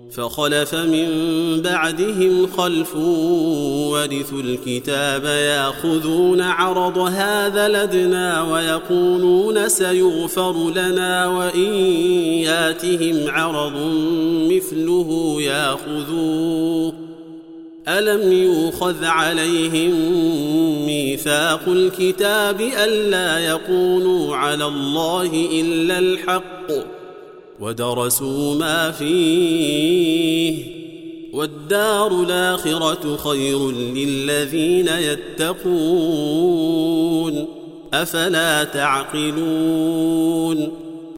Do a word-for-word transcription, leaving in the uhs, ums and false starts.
فخلف من بعدهم خلف ورثوا الكتاب يأخذون عرض هذا الأدنى ويقولون سيغفر لنا وإن ياتهم عرض مثله يأخذوه ألم يؤخذ عليهم ميثاق الكتاب ألا يقولوا على الله إلا الحق ودرسوا ما فيه والدار الآخرة خير للذين يتقون أفلا تعقلون